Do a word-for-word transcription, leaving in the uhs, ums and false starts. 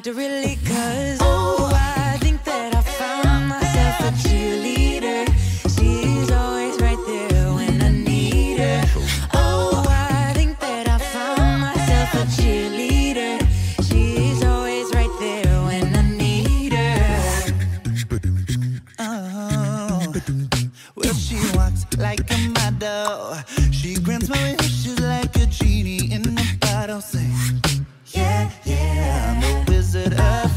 to really, cause oh, I think that I found myself a cheerleader. She's always right there when I need her. Oh, I think that I found myself a cheerleader. She's always right there when I need her. Oh, well, she walks like a model. She grants my wishes like a genie in a bottle. Say, yeah, yeah, I'm the Wizard of